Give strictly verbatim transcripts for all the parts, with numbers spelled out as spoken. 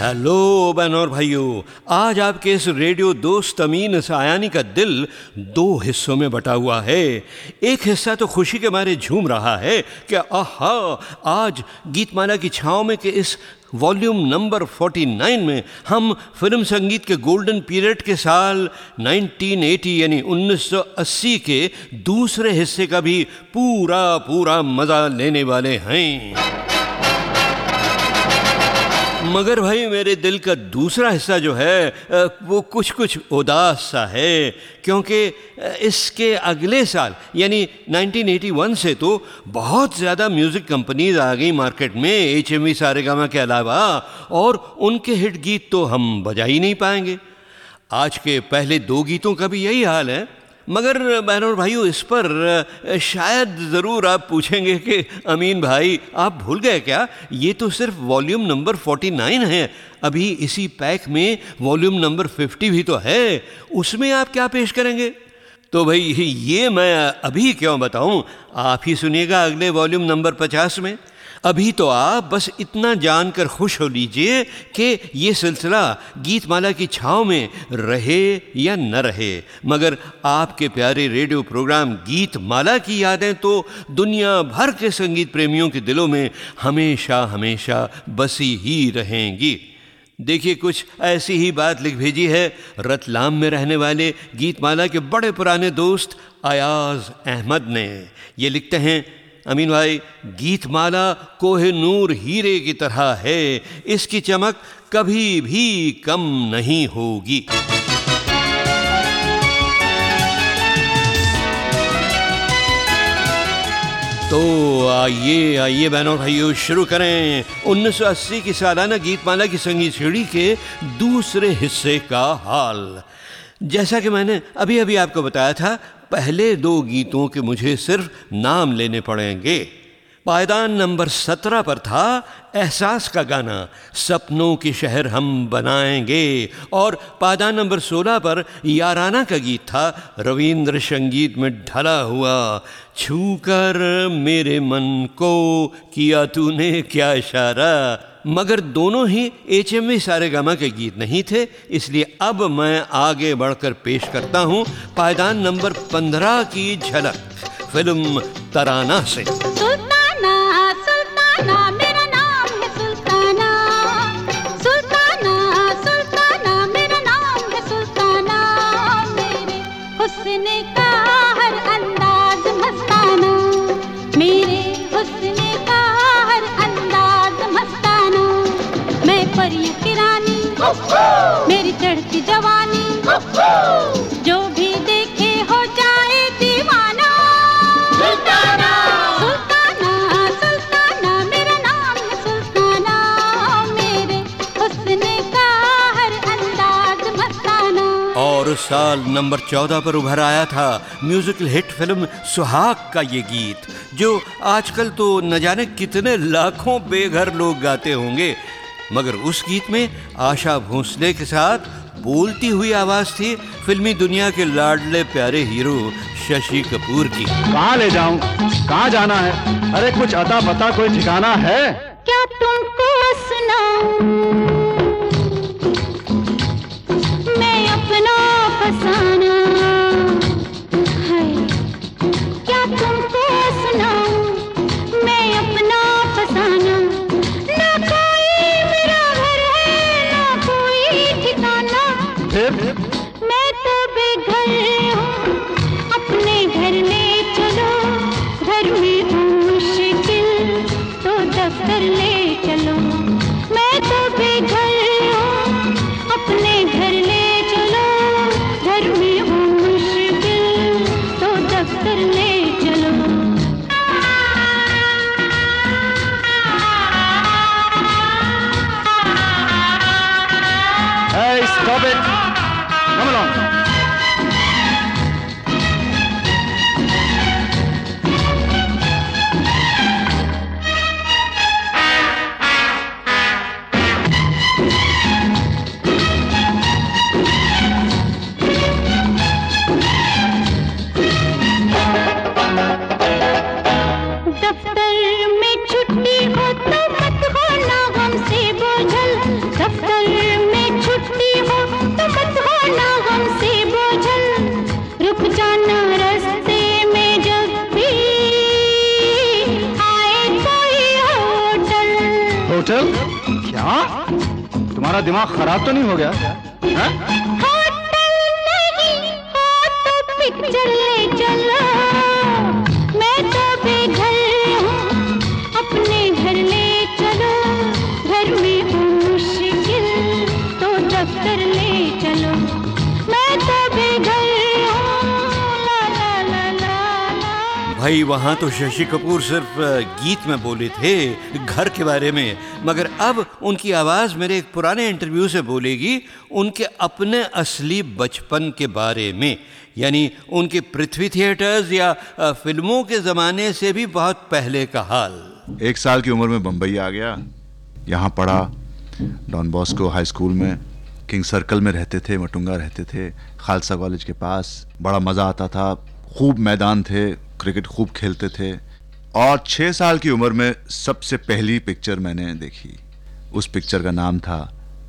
Hello बहनों और भाइयों, आज आपके इस रेडियो दोस्त अमीन सायानी का दिल दो हिस्सों में बटा हुआ है। एक हिस्सा तो खुशी के मारे झूम रहा है कि आहा, आज गीतमाला की छाँव में के इस वॉल्यूम नंबर उनचास में हम फिल्म संगीत के गोल्डन पीरियड के साल उन्नीस सौ अस्सी यानी उन्नीस सौ अस्सी के दूसरे हिस्से का भी पूरा पूरा मज़ा लेने वाले हैं। मगर भाई मेरे दिल का दूसरा हिस्सा जो है वो कुछ कुछ उदास सा है, क्योंकि इसके अगले साल यानी उन्नीस सौ इक्यासी से तो बहुत ज़्यादा म्यूज़िक कंपनीज आ गई मार्केट में एच एम वी सारेगामा के अलावा, और उनके हिट गीत तो हम बजा ही नहीं पाएंगे। आज के पहले दो गीतों का भी यही हाल है। मगर बहनों और भाइयों, इस पर शायद ज़रूर आप पूछेंगे कि अमीन भाई आप भूल गए क्या, ये तो सिर्फ वॉल्यूम नंबर उनचास है, अभी इसी पैक में वॉल्यूम नंबर पचास भी तो है, उसमें आप क्या पेश करेंगे? तो भाई ये मैं अभी क्यों बताऊं, आप ही सुनिएगा अगले वॉल्यूम नंबर पचास में। अभी तो आप बस इतना जानकर खुश हो लीजिए कि ये सिलसिला गीतमाला की छाँव में रहे या न रहे, मगर आपके प्यारे रेडियो प्रोग्राम गीतमाला की यादें तो दुनिया भर के संगीत प्रेमियों के दिलों में हमेशा हमेशा बसी ही रहेंगी। देखिए, कुछ ऐसी ही बात लिख भेजी है रतलाम में रहने वाले गीतमाला के बड़े पुराने दोस्त अयाज अहमद ने। ये लिखते हैं, अमीन भाई, गीतमाला कोहिनूर हीरे की तरह है, इसकी चमक कभी भी कम नहीं होगी। तो आइए आइए बहनों भाइयों, शुरू करें उन्नीस सौ अस्सी की सालाना गीतमाला की संगीत सीढ़ी के दूसरे हिस्से का हाल। जैसा कि मैंने अभी अभी आपको बताया था, पहले दो गीतों के मुझे सिर्फ नाम लेने पड़ेंगे। पायदान नंबर सत्रह पर था एहसास का गाना सपनों की शहर हम बनाएंगे, और पायदान नंबर सोलह पर याराना का गीत था रविंद्र संगीत में ढला हुआ छूकर मेरे मन को किया तूने क्या इशारा। मगर दोनों ही एच एम वी सारेगामा के गीत नहीं थे, इसलिए अब मैं आगे बढ़कर पेश करता हूँ पायदान नंबर पंद्रह की झलक फिल्म तराना से। सुल्ताना सुल्ताना मेरा नाम है सुल्ताना, सुल्ताना सुल्ताना मेरा नाम है सुल्ताना, मेरे हुस्न का हर अंदाज मस्ताना, मेरे हुस्न का हर अंदाज मस्ताना, मैं परियों की रानी मेरी चढ़ती जवानी, जो भी देखे हो जाए दीवाना। सुल्ताना सुल्ताना सुल्ताना मेरा नाम है सुल्ताना, मेरे हुस्न का हर अंदाज मस्ताना। और उस साल नंबर चौदह पर उभर आया था म्यूजिकल हिट फिल्म सुहाग का ये गीत, जो आजकल तो न जाने कितने लाखों बेघर लोग गाते होंगे, मगर उस गीत में आशा भोसले के साथ बोलती हुई आवाज थी फिल्मी दुनिया के लाडले प्यारे हीरो शशि कपूर की। कहाँ ले जाऊं, कहाँ जाना है, अरे कुछ अता पता कोई ठिकाना है? क्या तुमको सुनाऊं मैं अपना फसाना है, क्या तुमको सुनाऊं मैं अपना फसाना, ना कोई मेरा घर है ना कोई ठिकाना, फिर मैं तो बेघर हूँ अपने घर ले चलो, घर में मुश्किल तो दफ्तर ले चलो, मैं तो बेघर होटल? क्या तुम्हारा दिमाग खराब तो नहीं हो गया? हाँ? होटल नहीं हो तो पिक्चर ले चलो, मैं तो बेघर हूँ, अपने घर ले चलो, घर में हो मुश्किल तो दफ्तर ले चलो, मैं तो बेघर हूँ, ला ला ला ला ला। भाई वहाँ तो शशि कपूर सिर्फ गीत में बोले थे घर के बारे में, मगर अब उनकी आवाज़ मेरे एक पुराने इंटरव्यू से बोलेगी उनके अपने असली बचपन के बारे में, यानी उनके पृथ्वी थिएटर्स या फिल्मों के ज़माने से भी बहुत पहले का हाल। एक साल की उम्र में बम्बई आ गया, यहाँ पढ़ा डॉन बॉस्को हाई स्कूल में, किंग सर्कल में रहते थे, मटुंगा रहते थे, खालसा कॉलेज के पास। बड़ा मज़ा आता था, खूब मैदान थे, क्रिकेट खूब खेलते थे। और छः साल की उम्र में सबसे पहली पिक्चर मैंने देखी, उस पिक्चर का नाम था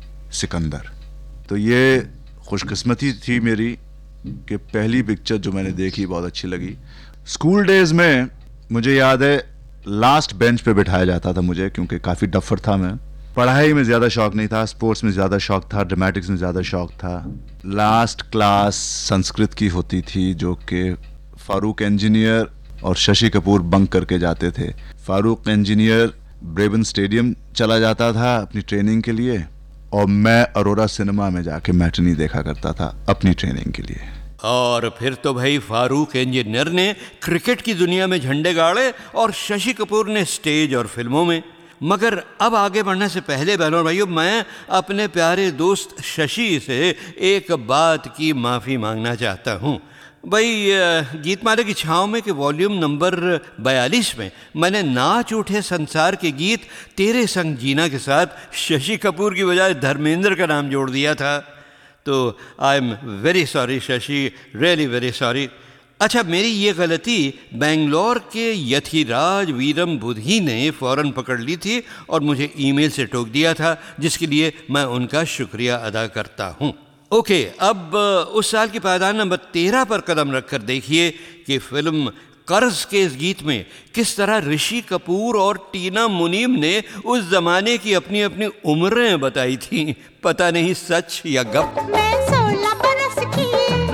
सिकंदर। तो ये खुशकिस्मती थी मेरी कि पहली पिक्चर जो मैंने देखी बहुत अच्छी लगी। स्कूल डेज में मुझे याद है लास्ट बेंच पे बिठाया जाता था मुझे, क्योंकि काफ़ी डफर था मैं। पढ़ाई में ज़्यादा शौक नहीं था, स्पोर्ट्स में ज़्यादा शौक था, ड्रामेटिक्स में ज़्यादा शौक था। लास्ट क्लास संस्कृत की होती थी जो कि फारूक इंजीनियर और शशि कपूर बंक करके जाते थे। फारूक इंजीनियर ब्रेबन स्टेडियम चला जाता था अपनी ट्रेनिंग के लिए, और मैं अरोरा सिनेमा में जाके मैटनी देखा करता था अपनी ट्रेनिंग के लिए। और फिर तो भाई फारूक इंजीनियर ने क्रिकेट की दुनिया में झंडे गाड़े और शशि कपूर ने स्टेज और फिल्मों में। मगर अब आगे बढ़ने से पहले बहनों और भाइयों, मैं अपने प्यारे दोस्त शशि से एक बात की माफ़ी मांगना चाहता हूँ। भाई गीतमाला की छाँव में के वॉल्यूम नंबर बयालीस में मैंने नाच उठे संसार के गीत तेरे संग जीना के साथ शशि कपूर की बजाय धर्मेंद्र का नाम जोड़ दिया था। तो I am very sorry Shashi, really very sorry. अच्छा, मेरी ये गलती बेंगलोर के यथिराज वीरम बुधही ने फ़ौरन पकड़ ली थी और मुझे ईमेल से टोक दिया था, जिसके लिए मैं उनका शुक्रिया अदा करता हूँ। ओके, अब उस साल की पायदान नंबर तेरह पर कदम रखकर देखिए कि फिल्म कर्ज के इस गीत में किस तरह ऋषि कपूर और टीना मुनीम ने उस जमाने की अपनी अपनी उम्रें बताई थी। पता नहीं सच या गप। मैं सोलह बरस की,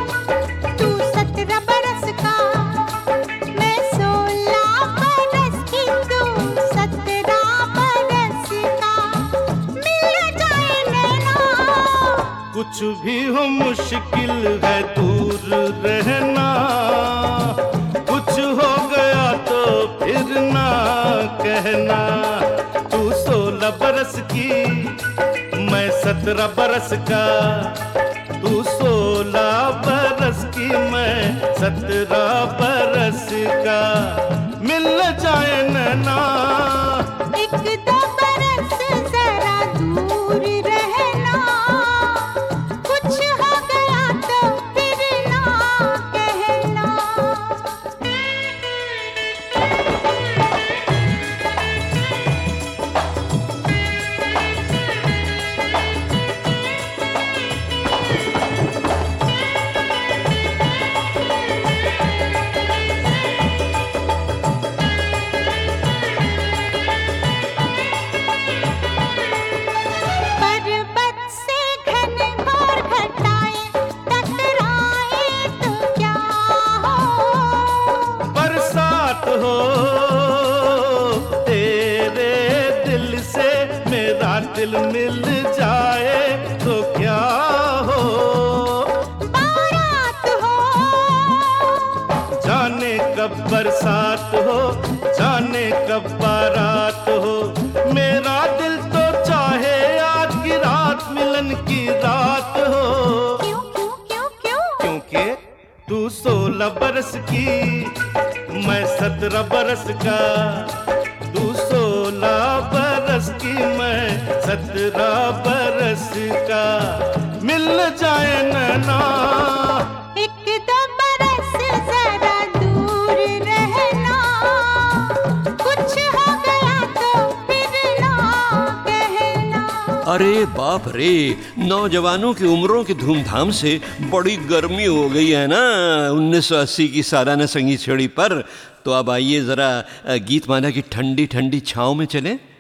तू सत्रह बरस का, मैं सोलह बरस की, तू सत्रह बरस का, मिल जाए नैना। कुछ भी हो मुश्किल है दूर रहना, कुछ हो गया तो फिर ना कहना। तू सोलह बरस की, मैं सत्रह बरस का, तू सोलह बरस की, मैं सत्रह बरस का, मिल जाए नैना। एक दो बरस जरा दूर रहना, कुछ हो गया तो फिर ना कहना। पर्वत से घनघोर घटाएं टकराए तो क्या हो, बरसात हो तेरे दिल से, मेरा दिल मिल जाए तो क्या हो। बारात हो, जाने कब बरसात हो, जाने कब बारात हो, मेरा दिल तो चाहे आज की रात मिलन की रात हो। क्यों क्यों क्यों क्यों? क्योंकि तू सोलह बरस की, मैं सत्रह बरस का, तू सोलह बरस की, मैं सत्रह बरस का, मिल जाए नैना। एक दो बरस जरा दूर रहना, कुछ हो गया तो फिर ना कहना। अरे बाप रे, नौजवानों की उम्रों की धूमधाम से बड़ी गर्मी हो गई है ना उन्नीस सौ अस्सी की सालाना संगीत छड़ी पर। तो अब आइए ज़रा गीतमाला की ठंडी ठंडी छाँव में चलें।